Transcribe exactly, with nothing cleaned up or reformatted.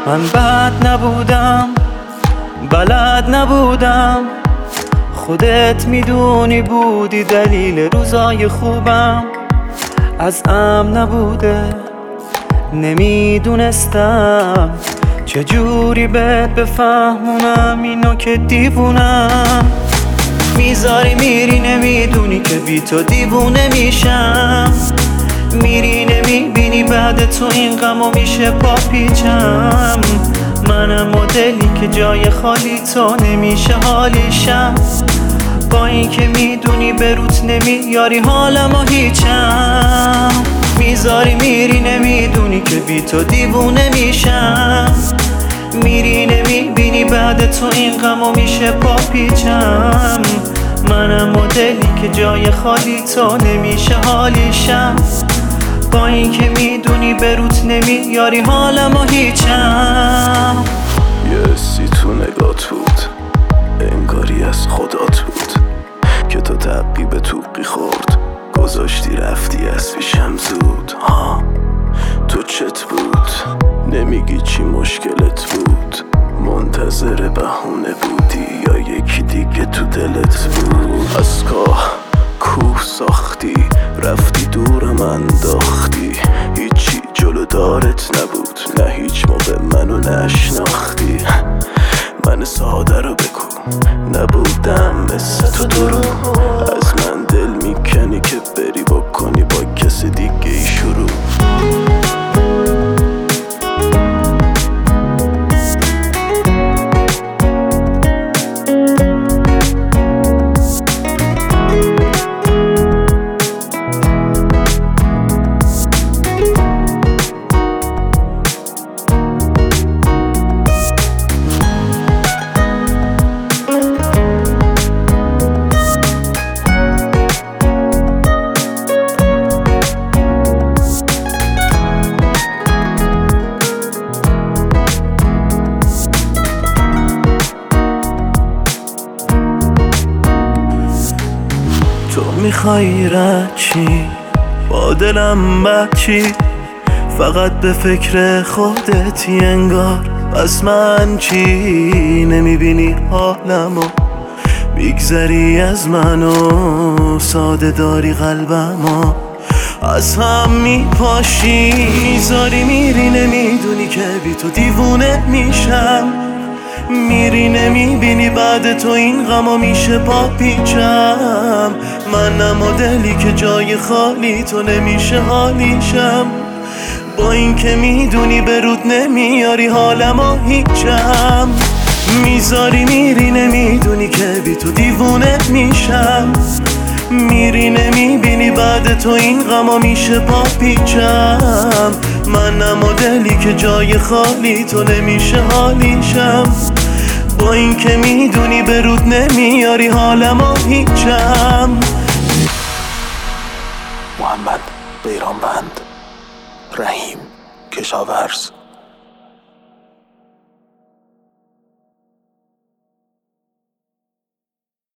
من بد نبودم، بلد نبودم، خودت میدونی بودی دلیل روزای خوبم. از ام نبوده نمیدونستم چجوری بهت بفهمونم اینو که دیوونم. میذاری میری نمیدونی که بی تو دیوونه میشم. میری نمیبینی بعد تو این غمو میشه پا پیچم. منم مدلی که جای خالی تو نمیشه حالیشم. با این که میدونی به روت نمیاری حالمو هیچم. میذاری میری نمیدونی که بی تو دیوونه میشم. میری نمیبینی بعد تو این غمو میشه پا پیچم. منم مدلی که جای خالی تو نمیشه حالیشم. با این که میدونی به روت نمیاری حالمو هیچم. یه حسی تو نگات بود، انگاری از خدات بود که تو تعقیب توقی خورد، گذاشتی رفتی از پیشم زود. ها تو چت بود؟ نمیگی چی مشکلت بود؟ منتظر بهونه بودی یا یکی دیگه تو دلت بود؟ از کاه کوه ساختی، رفتی دورم انداختی، هیچی جلو دارت نبود، نه هیچ موقع منو نشناختی. من ساده رو بگو نبودم مثل تو درو، از من دل میکنی که بری بکنی با کسی دیگه ای شروع. تو میخوای رد چی؟ با دلم بد چی؟ فقط به فکر خودتی انگار. پس من چی؟ نمیبینی حالمو، میگذری از منو، ساده داری قلبمو، از هم میپاشی. میذاری میری نمیدونی که بی تو دیوونه میشم. میری نمیبینی بعد تو این غمو میشه پا پیچم. منم مدلی که جای خالی تو نمیشه حالیشم. با این که میدونی به رود نمیاری حالمو هیچم. میذاری میری نمیدونی که بی تو دیوونه میشم. میری نمیبینی بعد تو این غمو میشه پا پیچم. منم مدلی که جای خالی تو نمیشه حالیشم. با این که میدونی به رود نمیاری حالمو هیچم. محمد بیرانوند، رحیم کشاورز.